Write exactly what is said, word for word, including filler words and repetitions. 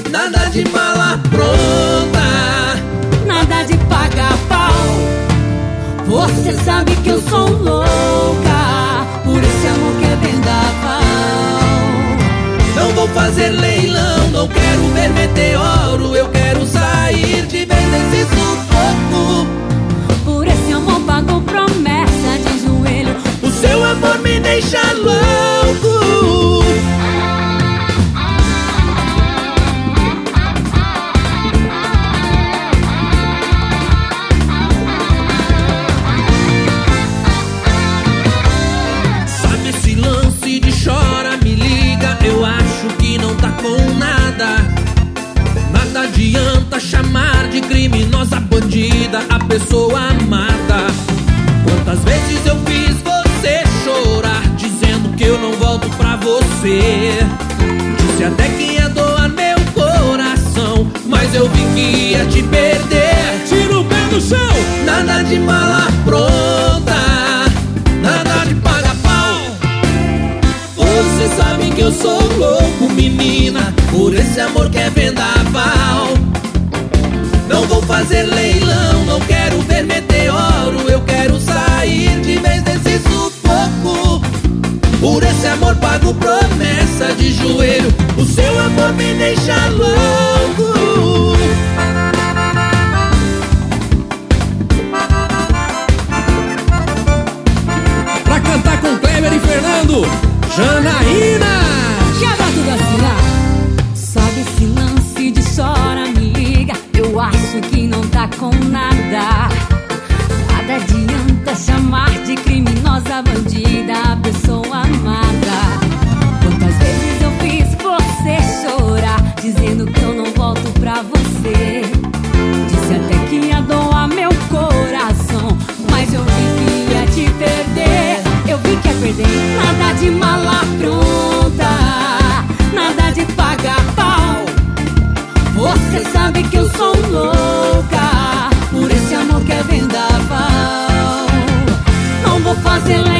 nada de mala pronta, nada de pagar pau. Você sabe que eu sou louca por esse amor que é vendaval. Não vou fazer leilão, não quero ver meteoro. Eu quero sair de vez desse sufoco. Por esse amor pago promessa de joelho. O seu amor me deixa louco. Sabe esse lance de chora, me liga. Eu acho que não tá com nada. Nada adianta chamar de criminosa, bandida a pessoa amada. Quantas vezes eu fiz você chorar, dizendo que eu não volto pra você. Disse até que ia doar meu coração, mas eu vi que ia te perder. Tira o pé do chão! Nada de mala pronta, nada de paga pau. Você sabe que eu sou louco, menina, por esse amor que é vendaval. Não vou fazer leilão, não quero ver meteoro. Eu quero sair de vez desse sufoco. Por esse amor pago promessa de joelho. O seu amor me deixa louco. Pra cantar com Kleber e Fernando, Janaína. Garoto da Sila. Sabe esse lance de chora, me liga. Eu acho que não tá com nada. Nada adianta chamar de criminosa, bandida a pessoa amada. Quantas vezes eu fiz você chorar, dizendo que eu não volto pra você. Disse até que ia doar meu coração, mas eu vi que ia te perder. Eu vi que ia perder. Nada de mala pronta, nada de pagar pau. Você sabe que eu sou louca por esse amor que é vendaval. Não vou fazer